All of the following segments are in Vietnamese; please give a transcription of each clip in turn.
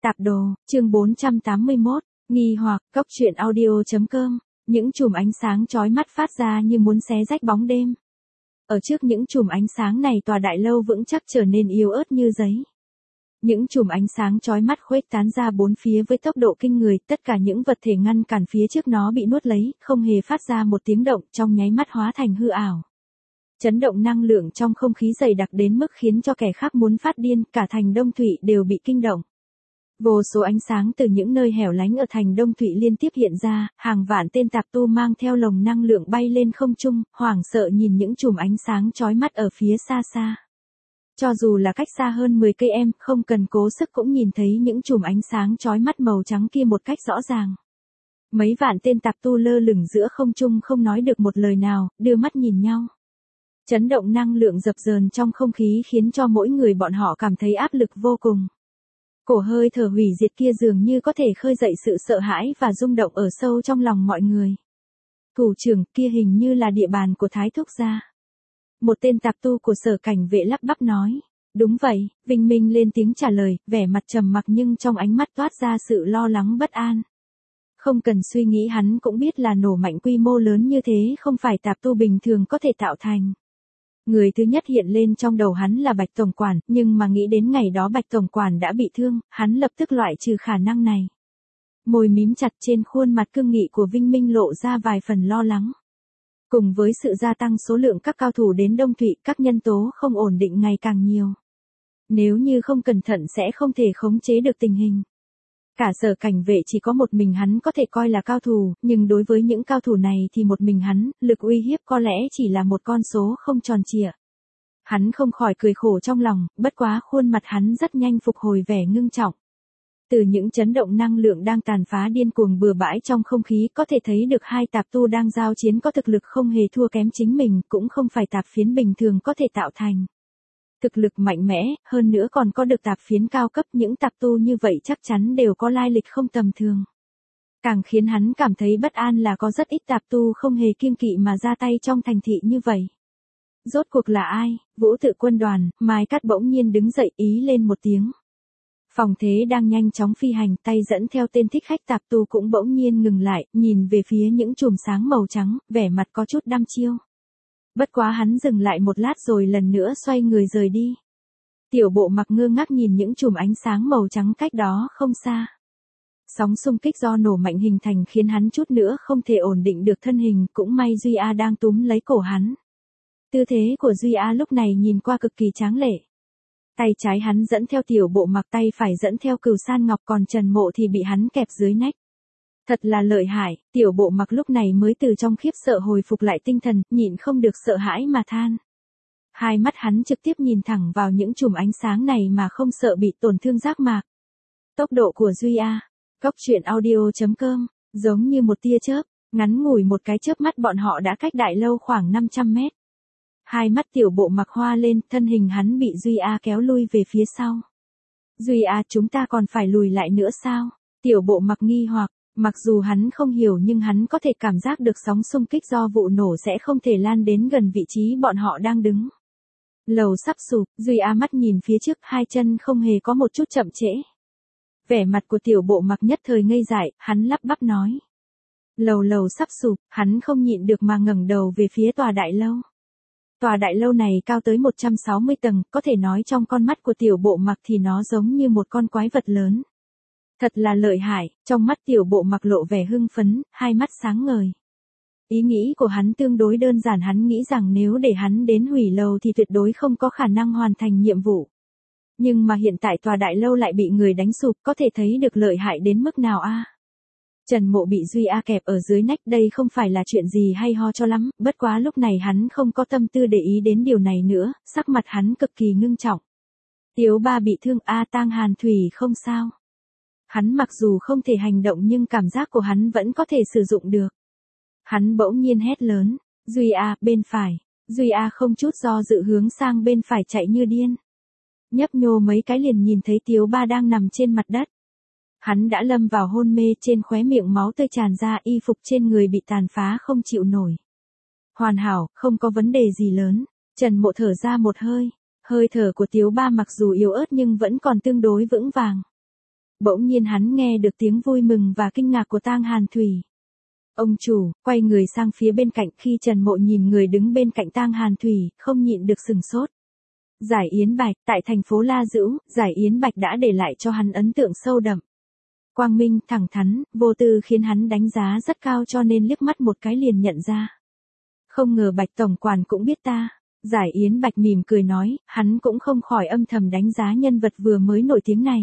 Tạp đồ, chương 481, nghi hoặc, cốc truyện audio.com, những chùm ánh sáng chói mắt phát ra như muốn xé rách bóng đêm. Ở trước những chùm ánh sáng này tòa đại lâu vững chắc trở nên yếu ớt như giấy. Những chùm ánh sáng chói mắt khuếch tán ra bốn phía với tốc độ kinh người, tất cả những vật thể ngăn cản phía trước nó bị nuốt lấy, không hề phát ra một tiếng động, trong nháy mắt hóa thành hư ảo. Chấn động năng lượng trong không khí dày đặc đến mức khiến cho kẻ khác muốn phát điên, cả thành Đông Thụy đều bị kinh động. Vô số ánh sáng từ những nơi hẻo lánh ở thành Đông Thụy liên tiếp hiện ra, hàng vạn tên tạp tu mang theo lồng năng lượng bay lên không trung, hoảng sợ nhìn những chùm ánh sáng chói mắt ở phía xa xa. Cho dù là cách xa hơn 10 cây em, không cần cố sức cũng nhìn thấy những chùm ánh sáng chói mắt màu trắng kia một cách rõ ràng. Mấy vạn tên tạp tu lơ lửng giữa không trung không nói được một lời nào, đưa mắt nhìn nhau. Chấn động năng lượng dập dờn trong không khí khiến cho mỗi người bọn họ cảm thấy áp lực vô cùng. Cổ hơi thở hủy diệt kia dường như có thể khơi dậy sự sợ hãi và rung động ở sâu trong lòng mọi người. Thủ trưởng, kia hình như là địa bàn của Thái Thúc gia. Một tên tạp tu của Sở Cảnh Vệ lắp bắp nói. Đúng vậy, Vinh Minh lên tiếng trả lời, vẻ mặt trầm mặc nhưng trong ánh mắt toát ra sự lo lắng bất an. Không cần suy nghĩ hắn cũng biết là nổ mạnh quy mô lớn như thế không phải tạp tu bình thường có thể tạo thành. Người thứ nhất hiện lên trong đầu hắn là Bạch Tổng Quản, nhưng mà nghĩ đến ngày đó Bạch Tổng Quản đã bị thương, hắn lập tức loại trừ khả năng này. Môi mím chặt trên khuôn mặt cương nghị của Vinh Minh lộ ra vài phần lo lắng. Cùng với sự gia tăng số lượng các cao thủ đến Đông Thụy, các nhân tố không ổn định ngày càng nhiều. Nếu như không cẩn thận sẽ không thể khống chế được tình hình. Cả Sở Cảnh Vệ chỉ có một mình hắn có thể coi là cao thủ, nhưng đối với những cao thủ này thì một mình hắn, lực uy hiếp có lẽ chỉ là một con số không tròn trịa. Hắn không khỏi cười khổ trong lòng, bất quá khuôn mặt hắn rất nhanh phục hồi vẻ ngưng trọng. Từ những chấn động năng lượng đang tàn phá điên cuồng bừa bãi trong không khí có thể thấy được hai tạp tu đang giao chiến có thực lực không hề thua kém chính mình, cũng không phải tạp phiến bình thường có thể tạo thành. Thực lực mạnh mẽ, hơn nữa còn có được tạp phiến cao cấp, những tạp tu như vậy chắc chắn đều có lai lịch không tầm thường. Càng khiến hắn cảm thấy bất an là có rất ít tạp tu không hề kiêng kỵ mà ra tay trong thành thị như vậy. Rốt cuộc là ai? Vũ Tự Quân đoàn, Mai Cát bỗng nhiên đứng dậy ý lên một tiếng. Phòng Thế đang nhanh chóng phi hành, tay dẫn theo tên thích khách tạp tu cũng bỗng nhiên ngừng lại, nhìn về phía những chùm sáng màu trắng, vẻ mặt có chút đăm chiêu. Bất quá hắn dừng lại một lát rồi lần nữa xoay người rời đi. Tiểu Bộ Mặc ngơ ngác nhìn những chùm ánh sáng màu trắng cách đó không xa. Sóng xung kích do nổ mạnh hình thành khiến hắn chút nữa không thể ổn định được thân hình, cũng may Duy A đang túm lấy cổ hắn. Tư thế của Duy A lúc này nhìn qua cực kỳ tráng lệ. Tay trái hắn dẫn theo Tiểu Bộ Mặc, tay phải dẫn theo Cửu San Ngọc, còn Trần Mộ thì bị hắn kẹp dưới nách. Thật là lợi hại, Tiểu Bộ Mặc lúc này mới từ trong khiếp sợ hồi phục lại tinh thần, nhịn không được sợ hãi mà than. Hai mắt hắn trực tiếp nhìn thẳng vào những chùm ánh sáng này mà không sợ bị tổn thương giác mạc. Tốc độ của Duy A, cốc truyện audio.com, giống như một tia chớp, ngắn ngủi một cái chớp mắt bọn họ đã cách đại lâu khoảng 500 mét. Hai mắt Tiểu Bộ Mặc hoa lên, thân hình hắn bị Duy A kéo lui về phía sau. Duy A, chúng ta còn phải lùi lại nữa sao? Tiểu Bộ Mặc nghi hoặc. Mặc dù hắn không hiểu nhưng hắn có thể cảm giác được sóng xung kích do vụ nổ sẽ không thể lan đến gần vị trí bọn họ đang đứng. Lầu sắp sụp, Duy A mắt nhìn phía trước, hai chân không hề có một chút chậm trễ. Vẻ mặt của Tiểu Bộ Mặc nhất thời ngây dại, hắn lắp bắp nói. Lầu sắp sụp, hắn không nhịn được mà ngẩng đầu về phía tòa đại lâu. Tòa đại lâu này cao tới 160 tầng, có thể nói trong con mắt của Tiểu Bộ Mặc thì nó giống như một con quái vật lớn. Thật là lợi hại, trong mắt Tiểu Bộ Mặc lộ vẻ hưng phấn, hai mắt sáng ngời. Ý nghĩ của hắn tương đối đơn giản, hắn nghĩ rằng nếu để hắn đến hủy lầu thì tuyệt đối không có khả năng hoàn thành nhiệm vụ. Nhưng mà hiện tại tòa đại lâu lại bị người đánh sụp, có thể thấy được lợi hại đến mức nào a. Trần Mộ bị Duy A kẹp ở dưới nách, đây không phải là chuyện gì hay ho cho lắm, bất quá lúc này hắn không có tâm tư để ý đến điều này nữa, sắc mặt hắn cực kỳ ngưng trọng. Tiếu Ba bị thương, Tang Hàn Thủy không sao. Hắn mặc dù không thể hành động nhưng cảm giác của hắn vẫn có thể sử dụng được. Hắn bỗng nhiên hét lớn, Duy A, bên phải. Duy A không chút do dự hướng sang bên phải chạy như điên. Nhấp nhô mấy cái liền nhìn thấy Tiếu Ba đang nằm trên mặt đất. Hắn đã lâm vào hôn mê, trên khóe miệng máu tươi tràn ra, y phục trên người bị tàn phá không chịu nổi. Hoàn hảo, không có vấn đề gì lớn. Trần Mộ thở ra một hơi. Hơi thở của Tiếu Ba mặc dù yếu ớt nhưng vẫn còn tương đối vững vàng. Bỗng nhiên hắn nghe được tiếng vui mừng và kinh ngạc của Tang Hàn Thủy. Ông chủ, quay người sang phía bên cạnh, khi Trần Mộ nhìn người đứng bên cạnh Tang Hàn Thủy, không nhịn được sừng sốt. Giải Yến Bạch, tại thành phố La Dữu, Giải Yến Bạch đã để lại cho hắn ấn tượng sâu đậm. Quang minh, thẳng thắn, vô tư khiến hắn đánh giá rất cao, cho nên liếc mắt một cái liền nhận ra. Không ngờ Bạch tổng quản cũng biết ta. Giải Yến Bạch mỉm cười nói, hắn cũng không khỏi âm thầm đánh giá nhân vật vừa mới nổi tiếng này.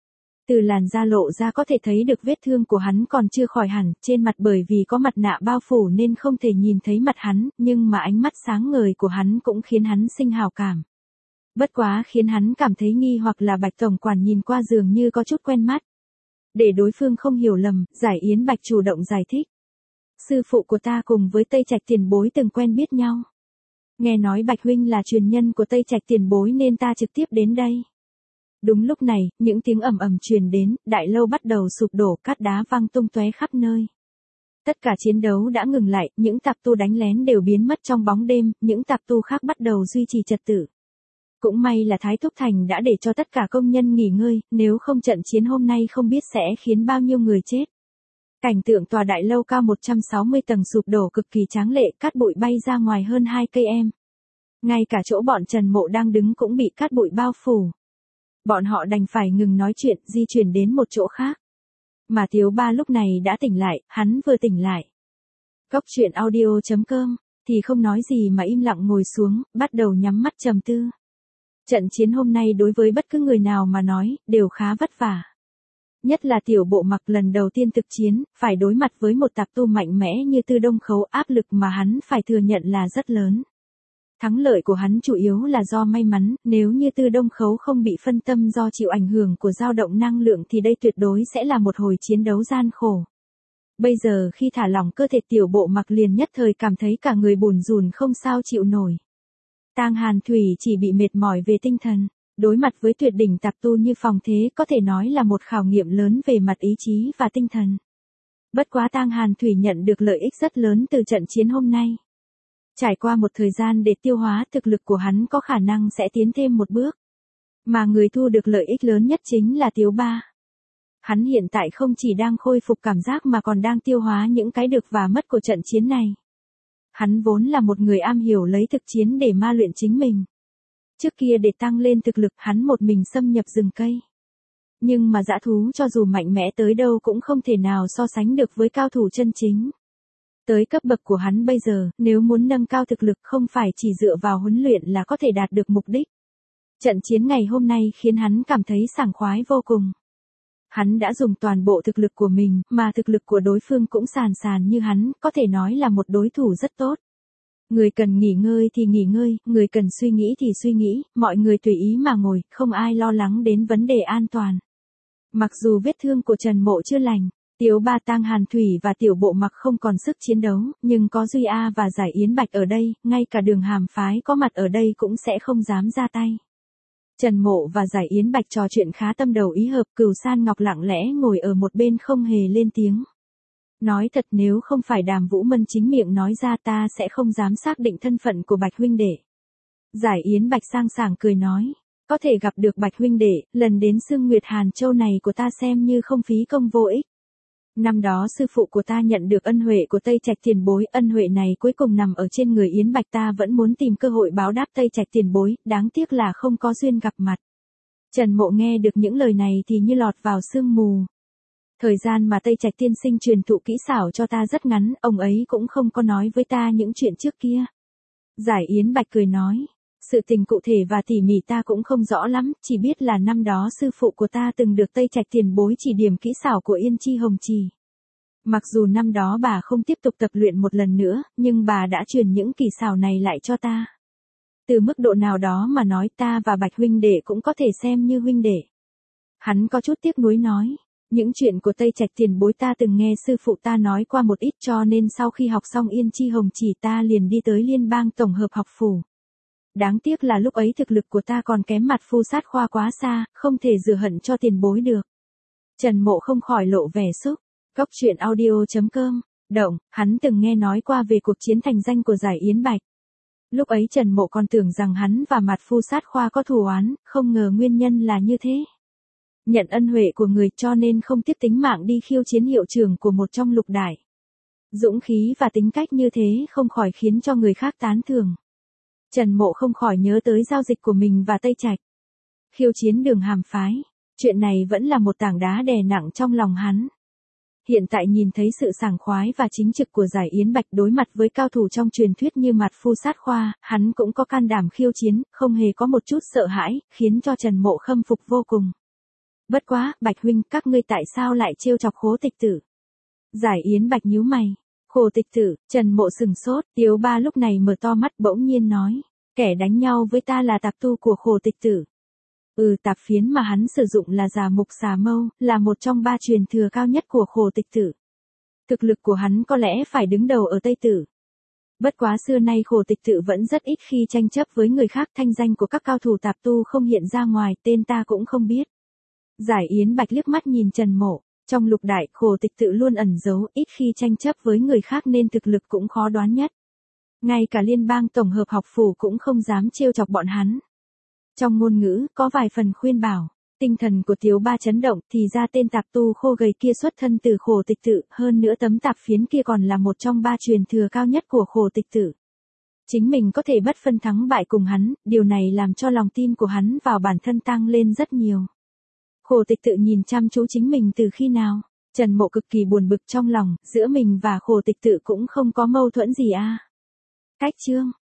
Từ làn da lộ ra có thể thấy được vết thương của hắn còn chưa khỏi hẳn, trên mặt bởi vì có mặt nạ bao phủ nên không thể nhìn thấy mặt hắn, nhưng mà ánh mắt sáng ngời của hắn cũng khiến hắn sinh hào cảm. Bất quá khiến hắn cảm thấy nghi hoặc là Bạch tổng quản nhìn qua dường như có chút quen mắt. Để đối phương không hiểu lầm, Giải Yến Bạch chủ động giải thích. Sư phụ của ta cùng với Tây Trạch tiền bối từng quen biết nhau. Nghe nói Bạch huynh là truyền nhân của Tây Trạch tiền bối nên ta trực tiếp đến đây. Đúng lúc này, những tiếng ầm ầm truyền đến, đại lâu bắt đầu sụp đổ, cát đá văng tung tóe khắp nơi. Tất cả chiến đấu đã ngừng lại, những tạp tu đánh lén đều biến mất trong bóng đêm, những tạp tu khác bắt đầu duy trì trật tự. Cũng may là Thái Thúc Thành đã để cho tất cả công nhân nghỉ ngơi, nếu không trận chiến hôm nay không biết sẽ khiến bao nhiêu người chết. Cảnh tượng tòa đại lâu cao 160 tầng sụp đổ cực kỳ tráng lệ, cát bụi bay ra ngoài hơn 2 cây em. Ngay cả chỗ bọn Trần Mộ đang đứng cũng bị cát bụi bao phủ. Bọn họ đành phải ngừng nói chuyện, di chuyển đến một chỗ khác. Mà Tiếu Ba lúc này đã tỉnh lại, hắn vừa tỉnh lại. Cốc truyện audio.com, thì không nói gì mà im lặng ngồi xuống, bắt đầu nhắm mắt trầm tư. Trận chiến hôm nay đối với bất cứ người nào mà nói, đều khá vất vả. Nhất là Tiểu Bộ Mặc lần đầu tiên thực chiến, phải đối mặt với một tạp tu mạnh mẽ như Tư Đông Khấu, áp lực mà hắn phải thừa nhận là rất lớn. Thắng lợi của hắn chủ yếu là do may mắn, nếu như Tư Đông Khấu không bị phân tâm do chịu ảnh hưởng của dao động năng lượng thì đây tuyệt đối sẽ là một hồi chiến đấu gian khổ. Bây giờ khi thả lỏng cơ thể Tiểu Bộ Mặc liền nhất thời cảm thấy cả người bùn rùn không sao chịu nổi. Tang Hàn Thủy chỉ bị mệt mỏi về tinh thần, đối mặt với tuyệt đỉnh tạp tu như Phòng Thế có thể nói là một khảo nghiệm lớn về mặt ý chí và tinh thần. Bất quá Tang Hàn Thủy nhận được lợi ích rất lớn từ trận chiến hôm nay. Trải qua một thời gian để tiêu hóa, thực lực của hắn có khả năng sẽ tiến thêm một bước. Mà người thu được lợi ích lớn nhất chính là Tiếu Ba. Hắn hiện tại không chỉ đang khôi phục cảm giác mà còn đang tiêu hóa những cái được và mất của trận chiến này. Hắn vốn là một người am hiểu lấy thực chiến để ma luyện chính mình. Trước kia để tăng lên thực lực hắn một mình xâm nhập rừng cây. Nhưng mà dã thú cho dù mạnh mẽ tới đâu cũng không thể nào so sánh được với cao thủ chân chính. Tới cấp bậc của hắn bây giờ, nếu muốn nâng cao thực lực không phải chỉ dựa vào huấn luyện là có thể đạt được mục đích. Trận chiến ngày hôm nay khiến hắn cảm thấy sảng khoái vô cùng. Hắn đã dùng toàn bộ thực lực của mình, mà thực lực của đối phương cũng sàn sàn như hắn, có thể nói là một đối thủ rất tốt. Người cần nghỉ ngơi thì nghỉ ngơi, người cần suy nghĩ thì suy nghĩ, mọi người tùy ý mà ngồi, không ai lo lắng đến vấn đề an toàn. Mặc dù vết thương của Trần Mộ chưa lành, Tiếu Ba, Tang Hàn Thủy và Tiểu Bộ Mặc không còn sức chiến đấu, nhưng có Duy A và Giải Yến Bạch ở đây, ngay cả Đường Hàm phái có mặt ở đây cũng sẽ không dám ra tay. Trần Mộ và Giải Yến Bạch trò chuyện khá tâm đầu ý hợp, Cửu San Ngọc lặng lẽ ngồi ở một bên không hề lên tiếng. Nói thật nếu không phải Đàm Vũ Mân chính miệng nói ra ta sẽ không dám xác định thân phận của Bạch huynh đệ. Giải Yến Bạch sang sảng cười nói, có thể gặp được Bạch huynh đệ, lần đến Sương Nguyệt Hàn Châu này của ta xem như không phí công vô ích. Năm đó sư phụ của ta nhận được ân huệ của Tây Trạch tiền bối, ân huệ này cuối cùng nằm ở trên người Yến Bạch, ta vẫn muốn tìm cơ hội báo đáp Tây Trạch tiền bối, đáng tiếc là không có duyên gặp mặt. Trần Mộ nghe được những lời này thì như lọt vào sương mù. Thời gian mà Tây Trạch tiên sinh truyền thụ kỹ xảo cho ta rất ngắn, ông ấy cũng không có nói với ta những chuyện trước kia. Giải Yến Bạch cười nói, sự tình cụ thể và tỉ mỉ ta cũng không rõ lắm, chỉ biết là năm đó sư phụ của ta từng được Tây Trạch tiền bối chỉ điểm kỹ xảo của Yên Chi Hồng Trì. Mặc dù năm đó bà không tiếp tục tập luyện một lần nữa, nhưng bà đã truyền những kỹ xảo này lại cho ta. Từ mức độ nào đó mà nói ta và Bạch huynh đệ cũng có thể xem như huynh đệ. Hắn có chút tiếc nuối nói, những chuyện của Tây Trạch tiền bối ta từng nghe sư phụ ta nói qua một ít, cho nên sau khi học xong Yên Chi Hồng Chỉ ta liền đi tới Liên bang tổng hợp học phủ. Đáng tiếc là lúc ấy thực lực của ta còn kém Mặt Phu Sát Khoa quá xa, không thể rửa hận cho tiền bối được. Trần Mộ không khỏi lộ vẻ xúc. Cốc truyện audio.com, động, hắn từng nghe nói qua về cuộc chiến thành danh của Giải Yến Bạch. Lúc ấy Trần Mộ còn tưởng rằng hắn và Mặt Phu Sát Khoa có thù oán, không ngờ nguyên nhân là như thế. nhận ân huệ của người cho nên không tiếc tính mạng đi khiêu chiến hiệu trưởng của một trong lục đại. Dũng khí và tính cách như thế không khỏi khiến cho người khác tán thưởng. Trần Mộ không khỏi nhớ tới giao dịch của mình và Tây Trạch. Khiêu chiến Đường Hàm phái, chuyện này vẫn là một tảng đá đè nặng trong lòng hắn. Hiện tại nhìn thấy sự sảng khoái và chính trực của Giải Yến Bạch đối mặt với cao thủ trong truyền thuyết như Mạt Phu Sát Khoa, hắn cũng có can đảm khiêu chiến, không hề có một chút sợ hãi, khiến cho Trần Mộ khâm phục vô cùng. Bất quá, Bạch huynh, các ngươi tại sao lại trêu chọc Khố Tịch Tử? Giải Yến Bạch nhíu mày. Khổ Tịch Tử, Trần Mộ sừng sốt, Tiếu Ba lúc này mở to mắt bỗng nhiên nói, kẻ đánh nhau với ta là tạp tu của Khổ Tịch Tử. Tạp phiến mà hắn sử dụng là Già Mục Xà Mâu, là một trong 3 truyền thừa cao nhất của Khổ Tịch Tử. Thực lực của hắn có lẽ phải đứng đầu ở Tây Tử. Bất quá xưa nay Khổ Tịch Tử vẫn rất ít khi tranh chấp với người khác, thanh danh của các cao thủ tạp tu không hiện ra ngoài, tên ta cũng không biết. Giải Yến Bạch liếc mắt nhìn Trần Mộ, trong lục đại Khổ Tịch Tử luôn ẩn giấu, ít khi tranh chấp với người khác nên thực lực cũng khó đoán nhất. Ngay cả liên bang tổng hợp học phủ cũng không dám trêu chọc bọn hắn. Trong ngôn ngữ, có vài phần khuyên bảo, tinh thần của Tiếu Ba chấn động, thì ra tên tạp tu khô gầy kia xuất thân từ Khổ Tịch Tử, hơn nữa tấm tạp phiến kia còn là một trong 3 truyền thừa cao nhất của Khổ Tịch Tử. Chính mình có thể bất phân thắng bại cùng hắn, điều này làm cho lòng tin của hắn vào bản thân tăng lên rất nhiều. Khổ Tịch Tử nhìn chăm chú chính mình từ khi nào? Trần Mộ cực kỳ buồn bực trong lòng, giữa mình và Khổ Tịch Tử cũng không có mâu thuẫn gì à? Cách chương